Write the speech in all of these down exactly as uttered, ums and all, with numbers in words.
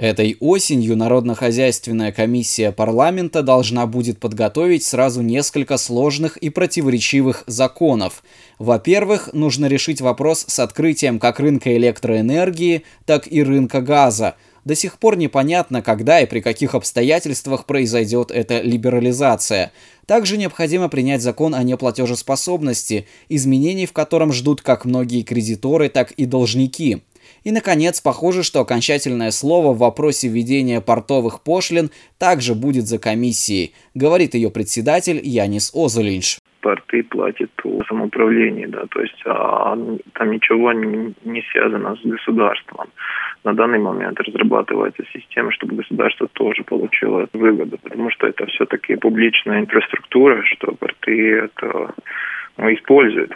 Этой осенью Народно-хозяйственная комиссия парламента должна будет подготовить сразу несколько сложных и противоречивых законов. Во-первых, нужно решить вопрос с открытием как рынка электроэнергии, так и рынка газа. До сих пор непонятно, когда и при каких обстоятельствах произойдет эта либерализация. Также необходимо принять закон о неплатежеспособности, изменений в котором ждут как многие кредиторы, так и должники. И, наконец, похоже, что окончательное слово в вопросе введения портовых пошлин также будет за комиссией, говорит ее председатель Янис Озолинш. Порты платят по самоуправлению, да, то есть а, там ничего не, не связано с государством. На данный момент разрабатывается система, чтобы государство тоже получило выгоду, потому что это все-таки публичная инфраструктура, что порты это ну, используют.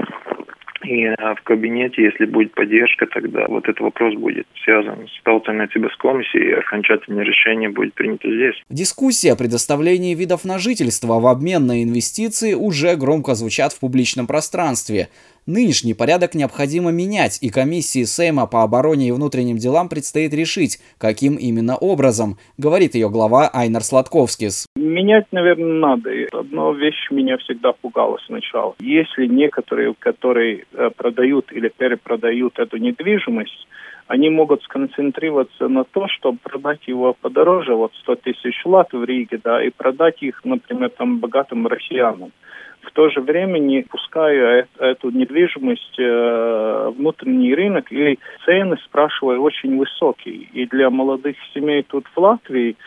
И в кабинете, если будет поддержка, тогда вот этот вопрос будет связан с Тautsājumniecības, и окончательное решение будет принято здесь. Дискуссии о предоставлении видов на жительство в обмен на инвестиции уже громко звучат в публичном пространстве. Нынешний порядок необходимо менять, и комиссии Сейма по обороне и внутренним делам предстоит решить, каким именно образом, говорит ее глава Айнар Сладковскис. Менять, наверное, надо. Одна вещь меня всегда пугала сначала. Если некоторые, которые продают или перепродают эту недвижимость, они могут сконцентрироваться на том, чтобы продать его подороже, вот сто тысяч лат в Риге, да, и продать их, например, там богатым россиянам. В то же время не пуская эту недвижимость э, внутренний рынок, или цены, спрашивая, очень высокие. И для молодых семей тут в Латвии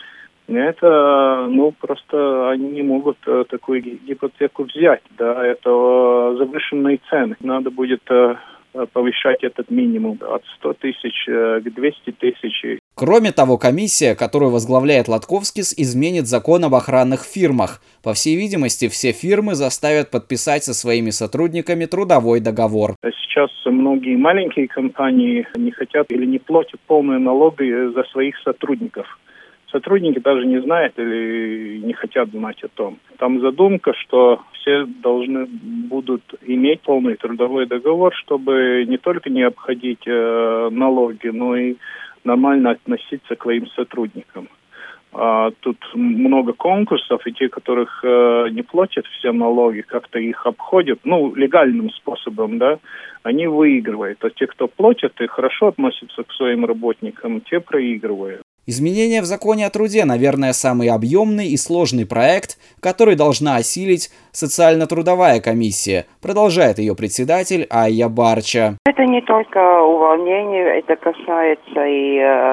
это, ну, просто они не могут э, такую гипотеку взять, да, это э, завышенные цены. Надо будет э, повышать этот минимум от ста тысяч к двухстам тысячам. Кроме того, комиссия, которую возглавляет Латковскис, изменит закон об охранных фирмах. По всей видимости, все фирмы заставят подписать со своими сотрудниками трудовой договор. Сейчас многие маленькие компании не хотят или не платят полные налоги за своих сотрудников. Сотрудники даже не знают или не хотят знать о том. Там задумка, что все должны будут иметь полный трудовой договор, чтобы не только не обходить э, налоги, но и нормально относиться к своим сотрудникам. А, тут много конкурсов, и те, которых э, не платят все налоги, как-то их обходят, ну, легальным способом, да, они выигрывают. А те, кто платят и хорошо относятся к своим работникам, те проигрывают. Изменения в законе о труде, наверное, самый объемный и сложный проект, который должна осилить социально-трудовая комиссия, продолжает ее председатель Айя Барча. Это не только увольнение, это касается и э,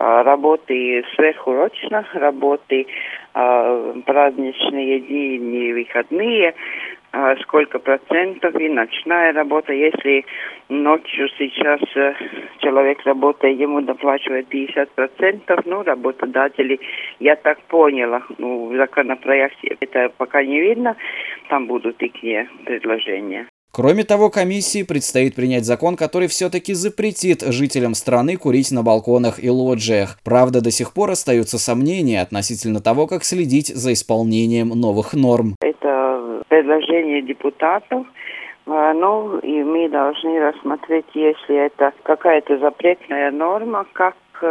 работы сверхурочно, работы э, праздничные дни, выходные, э, сколько процентов и ночная работа. Если ночью сейчас э, человек работает, ему доплачивают пятьдесят процентов, ну, работодатели, я так поняла, ну, в законопроекте это пока не видно, там будут такие предложения. Кроме того, комиссии предстоит принять закон, который все-таки запретит жителям страны курить на балконах и лоджиях. Правда, до сих пор остаются сомнения относительно того, как следить за исполнением новых норм. Это предложение депутатов, ну и мы должны рассмотреть, если это какая-то запретная норма, как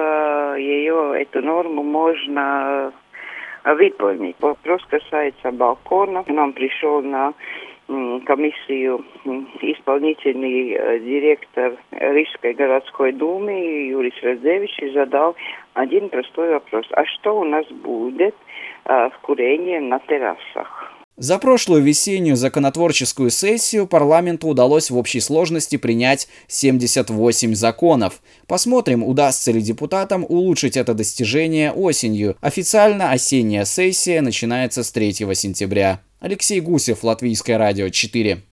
ее, эту норму можно выполнить. Вопрос касается балконов. Нам пришел на комиссию исполнительный директор Рижской городской думы Юрис Раздевич и задал один простой вопрос. А что у нас будет а, с курением на террасах? За прошлую весеннюю законотворческую сессию парламенту удалось в общей сложности принять семьдесят восемь законов. Посмотрим, удастся ли депутатам улучшить это достижение осенью. Официально осенняя сессия начинается с третьего сентября. Алексей Гусев, Латвийское радио четыре.